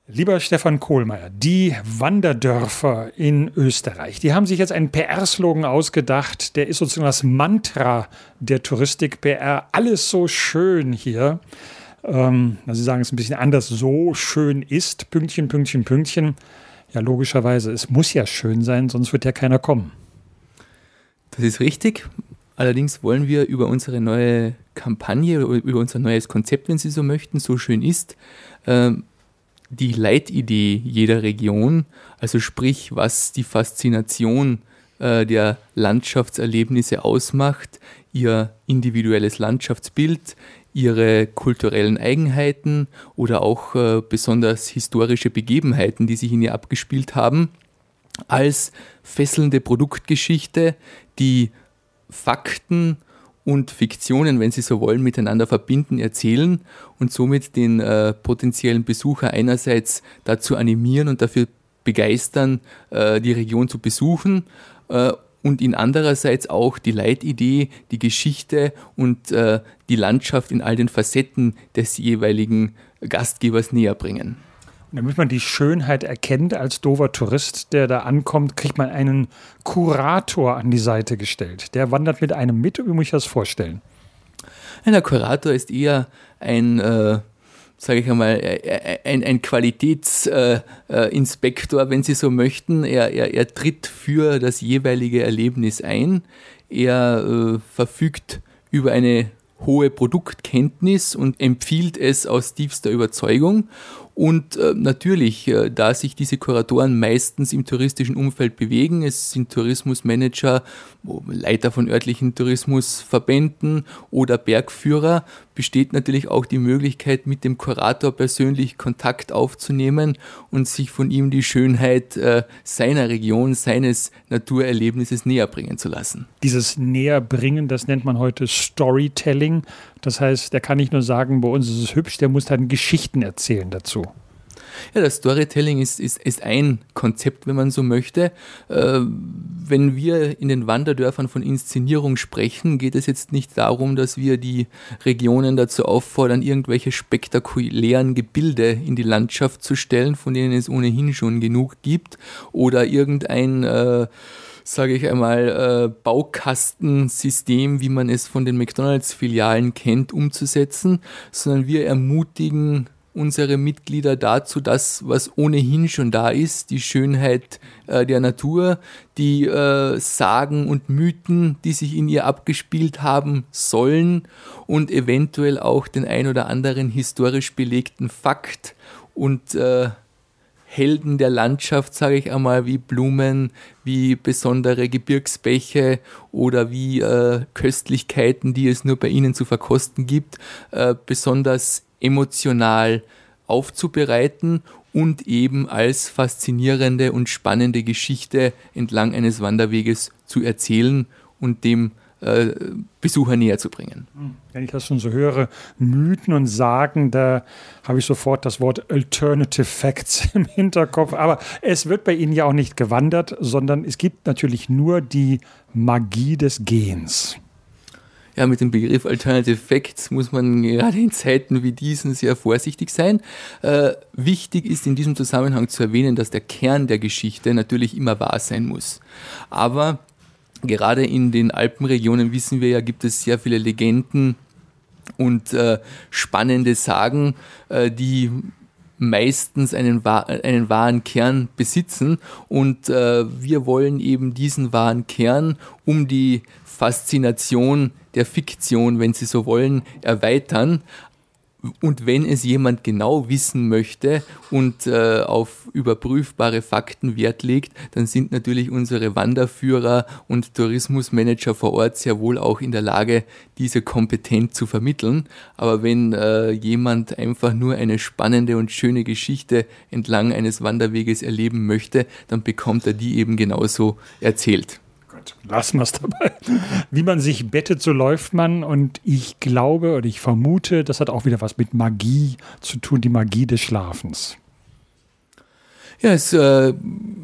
Lieber Stefan Kohlmeier, die Wanderdörfer in Österreich, die haben sich jetzt einen PR-Slogan ausgedacht, der ist sozusagen das Mantra der Touristik-PR. Alles so schön hier. Sie sagen es ein bisschen anders, so schön ist, Pünktchen, Pünktchen, Pünktchen. Ja, logischerweise, es muss ja schön sein, sonst wird ja keiner kommen. Das ist richtig. Allerdings wollen wir über unsere neue Kampagne, über unser neues Konzept, wenn Sie so möchten, so schön ist, die Leitidee jeder Region, also sprich, was die Faszination der Landschaftserlebnisse ausmacht, ihr individuelles Landschaftsbild, ihre kulturellen Eigenheiten oder auch besonders historische Begebenheiten, die sich in ihr abgespielt haben, als fesselnde Produktgeschichte, die Fakten und Fiktionen, wenn Sie so wollen, miteinander verbinden, erzählen und somit den potenziellen Besucher einerseits dazu animieren und dafür begeistern, die Region zu besuchen und ihn andererseits auch die Leitidee, die Geschichte und die Landschaft in all den Facetten des jeweiligen Gastgebers näher bringen. Und damit man die Schönheit erkennt als doofer Tourist, der da ankommt, kriegt man einen Kurator an die Seite gestellt. Der wandert mit einem mit. Wie muss ich das vorstellen? Der Kurator ist eher ein Qualitätsinspektor, wenn Sie so möchten. Er tritt für das jeweilige Erlebnis ein. Er verfügt über eine hohe Produktkenntnis und empfiehlt es aus tiefster Überzeugung. Und natürlich, da sich diese Kuratoren meistens im touristischen Umfeld bewegen, es sind Tourismusmanager, Leiter von örtlichen Tourismusverbänden oder Bergführer, besteht natürlich auch die Möglichkeit, mit dem Kurator persönlich Kontakt aufzunehmen und sich von ihm die Schönheit seiner Region, seines Naturerlebnisses näher bringen zu lassen. Dieses Näherbringen, das nennt man heute Storytelling. Das heißt, der kann nicht nur sagen, bei uns ist es hübsch, der muss dann Geschichten erzählen dazu. Ja, das Storytelling ist ein Konzept, wenn man so möchte. Wenn wir in den Wanderdörfern von Inszenierung sprechen, geht es jetzt nicht darum, dass wir die Regionen dazu auffordern, irgendwelche spektakulären Gebilde in die Landschaft zu stellen, von denen es ohnehin schon genug gibt, oder irgendein Baukastensystem, wie man es von den McDonalds-Filialen kennt, umzusetzen, sondern wir ermutigen unsere Mitglieder dazu, das, was ohnehin schon da ist, die Schönheit der Natur, die Sagen und Mythen, die sich in ihr abgespielt haben sollen und eventuell auch den ein oder anderen historisch belegten Fakt und Helden der Landschaft, sage ich einmal, wie Blumen, wie besondere Gebirgsbäche oder wie Köstlichkeiten, die es nur bei ihnen zu verkosten gibt, besonders emotional aufzubereiten und eben als faszinierende und spannende Geschichte entlang eines Wanderweges zu erzählen und dem Besucher näher zu bringen. Wenn ich das schon so höre, Mythen und Sagen, da habe ich sofort das Wort Alternative Facts im Hinterkopf. Aber es wird bei Ihnen ja auch nicht gewandert, sondern es gibt natürlich nur die Magie des Gehens. Ja, mit dem Begriff Alternative Facts muss man gerade in Zeiten wie diesen sehr vorsichtig sein. Wichtig ist in diesem Zusammenhang zu erwähnen, dass der Kern der Geschichte natürlich immer wahr sein muss. Aber gerade in den Alpenregionen, wissen wir ja, gibt es sehr viele Legenden und spannende Sagen, die meistens einen wahren Kern besitzen. Und wir wollen eben diesen wahren Kern um die Faszination der Fiktion, wenn Sie so wollen, erweitern. Und wenn es jemand genau wissen möchte und auf überprüfbare Fakten Wert legt, dann sind natürlich unsere Wanderführer und Tourismusmanager vor Ort sehr wohl auch in der Lage, diese kompetent zu vermitteln. Aber wenn jemand einfach nur eine spannende und schöne Geschichte entlang eines Wanderweges erleben möchte, dann bekommt er die eben genauso erzählt. Lassen wir es dabei. Wie man sich bettet, so läuft man. Und ich glaube oder ich vermute, das hat auch wieder was mit Magie zu tun, die Magie des Schlafens. Ja, es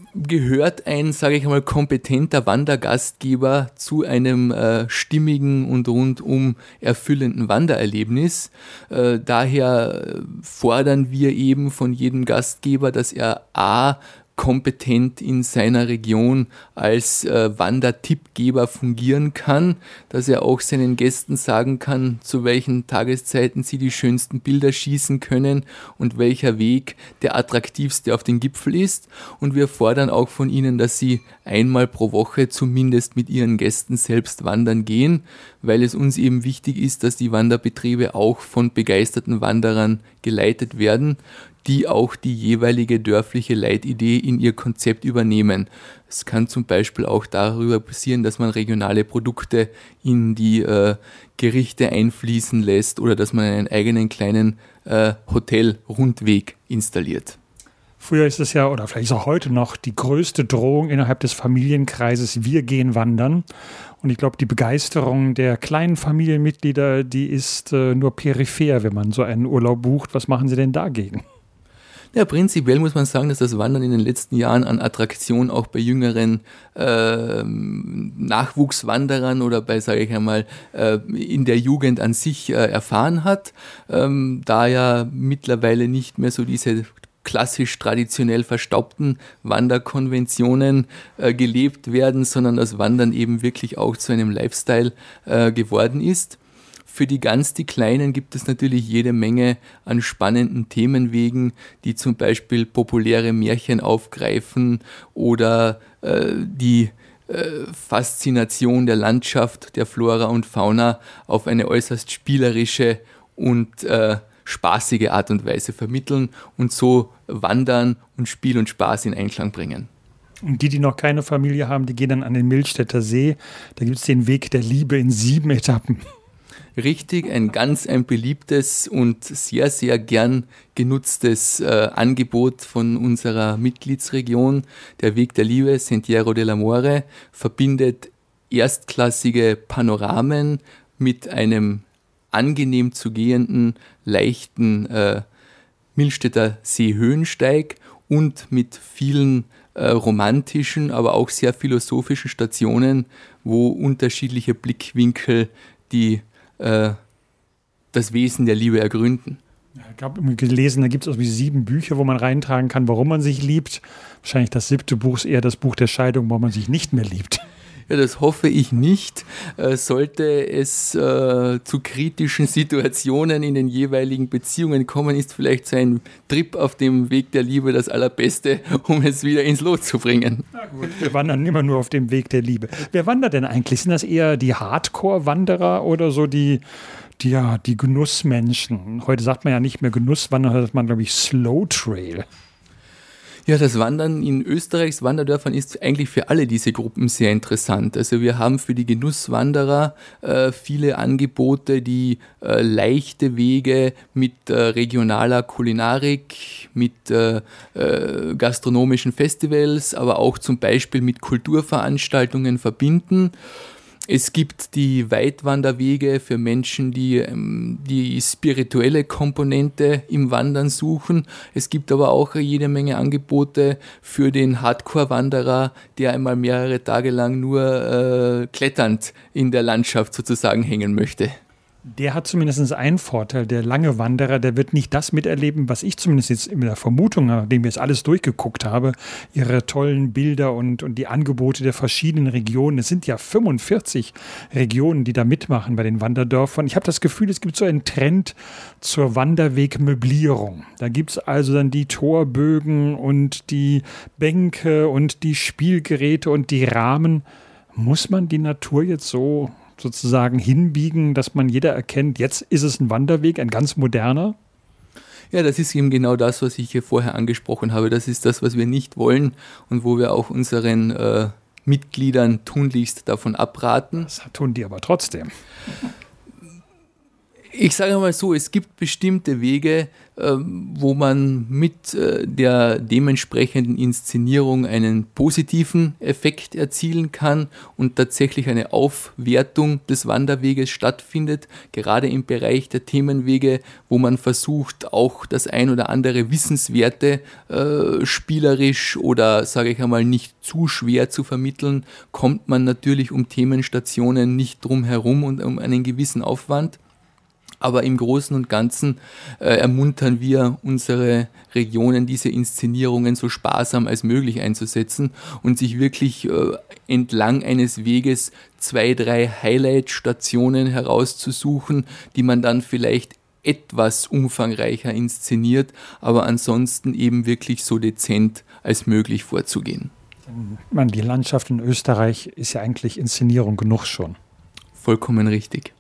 gehört ein, sage ich einmal, kompetenter Wandergastgeber zu einem stimmigen und rundum erfüllenden Wandererlebnis. Daher fordern wir eben von jedem Gastgeber, dass er kompetent in seiner Region als Wandertippgeber fungieren kann, dass er auch seinen Gästen sagen kann, zu welchen Tageszeiten sie die schönsten Bilder schießen können und welcher Weg der attraktivste auf den Gipfel ist. Und wir fordern auch von ihnen, dass sie einmal pro Woche zumindest mit ihren Gästen selbst wandern gehen, weil es uns eben wichtig ist, dass die Wanderbetriebe auch von begeisterten Wanderern geleitet werden, die auch die jeweilige dörfliche Leitidee in ihr Konzept übernehmen. Es kann zum Beispiel auch darüber passieren, dass man regionale Produkte in die Gerichte einfließen lässt oder dass man einen eigenen kleinen Hotel-Rundweg installiert. Früher ist es ja, oder vielleicht ist auch heute noch, die größte Drohung innerhalb des Familienkreises, wir gehen wandern. Und ich glaube, die Begeisterung der kleinen Familienmitglieder, die ist nur peripher, wenn man so einen Urlaub bucht. Was machen Sie denn dagegen? Ja, prinzipiell muss man sagen, dass das Wandern in den letzten Jahren an Attraktion auch bei jüngeren Nachwuchswanderern oder bei, sage ich einmal, in der Jugend an sich erfahren hat. Da ja mittlerweile nicht mehr so diese klassisch traditionell verstaubten Wanderkonventionen gelebt werden, sondern das Wandern eben wirklich auch zu einem Lifestyle geworden ist. Für die Kleinen gibt es natürlich jede Menge an spannenden Themenwegen, die zum Beispiel populäre Märchen aufgreifen oder die Faszination der Landschaft, der Flora und Fauna auf eine äußerst spielerische und spaßige Art und Weise vermitteln und so Wandern und Spiel und Spaß in Einklang bringen. Und die noch keine Familie haben, die gehen dann an den Milchstädter See. Da gibt es den Weg der Liebe in 7 Etappen. Richtig, ein beliebtes und sehr, sehr gern genutztes Angebot von unserer Mitgliedsregion. Der Weg der Liebe, Sentiero dell'Amore, verbindet erstklassige Panoramen mit einem angenehm zu gehenden, leichten Milchstädter Seehöhensteig und mit vielen romantischen, aber auch sehr philosophischen Stationen, wo unterschiedliche Blickwinkel das Wesen der Liebe ergründen. Ich habe gelesen, da gibt es 7 Bücher, wo man reintragen kann, warum man sich liebt. Wahrscheinlich das 7. Buch ist eher das Buch der Scheidung, warum man sich nicht mehr liebt. Ja, das hoffe ich nicht. Sollte es zu kritischen Situationen in den jeweiligen Beziehungen kommen, ist vielleicht so ein Trip auf dem Weg der Liebe das Allerbeste, um es wieder ins Lot zu bringen. Na gut, wir wandern immer nur auf dem Weg der Liebe. Wer wandert denn eigentlich? Sind das eher die Hardcore-Wanderer oder so die Genussmenschen? Heute sagt man ja nicht mehr Genusswandern, heute sagt man, glaube ich, Slow Trail. Ja, das Wandern in Österreichs Wanderdörfern ist eigentlich für alle diese Gruppen sehr interessant. Also wir haben für die Genusswanderer viele Angebote, die leichte Wege mit regionaler Kulinarik, mit gastronomischen Festivals, aber auch zum Beispiel mit Kulturveranstaltungen verbinden. Es gibt die Weitwanderwege für Menschen, die die spirituelle Komponente im Wandern suchen. Es gibt aber auch jede Menge Angebote für den Hardcore-Wanderer, der einmal mehrere Tage lang nur kletternd in der Landschaft sozusagen hängen möchte. Der hat zumindest einen Vorteil, der lange Wanderer, der wird nicht das miterleben, was ich zumindest jetzt in der Vermutung, nachdem ich jetzt alles durchgeguckt habe, ihre tollen Bilder und die Angebote der verschiedenen Regionen. Es sind ja 45 Regionen, die da mitmachen bei den Wanderdörfern. Ich habe das Gefühl, es gibt so einen Trend zur Wanderwegmöblierung. Da gibt es also dann die Torbögen und die Bänke und die Spielgeräte und die Rahmen. Muss man die Natur jetzt so sozusagen hinbiegen, dass man jeder erkennt, jetzt ist es ein Wanderweg, ein ganz moderner? Ja, das ist eben genau das, was ich hier vorher angesprochen habe. Das ist das, was wir nicht wollen und wo wir auch unseren Mitgliedern tunlichst davon abraten. Das tun die aber trotzdem. Ich sage mal so, es gibt bestimmte Wege, wo man mit der dementsprechenden Inszenierung einen positiven Effekt erzielen kann und tatsächlich eine Aufwertung des Wanderweges stattfindet, gerade im Bereich der Themenwege, wo man versucht, auch das ein oder andere Wissenswerte spielerisch oder, sage ich einmal, nicht zu schwer zu vermitteln, kommt man natürlich um Themenstationen nicht drum herum und um einen gewissen Aufwand. Aber im Großen und Ganzen ermuntern wir unsere Regionen, diese Inszenierungen so sparsam als möglich einzusetzen und sich wirklich entlang eines Weges 2, 3 Highlight-Stationen herauszusuchen, die man dann vielleicht etwas umfangreicher inszeniert, aber ansonsten eben wirklich so dezent als möglich vorzugehen. Die Landschaft in Österreich ist ja eigentlich Inszenierung genug schon. Vollkommen richtig.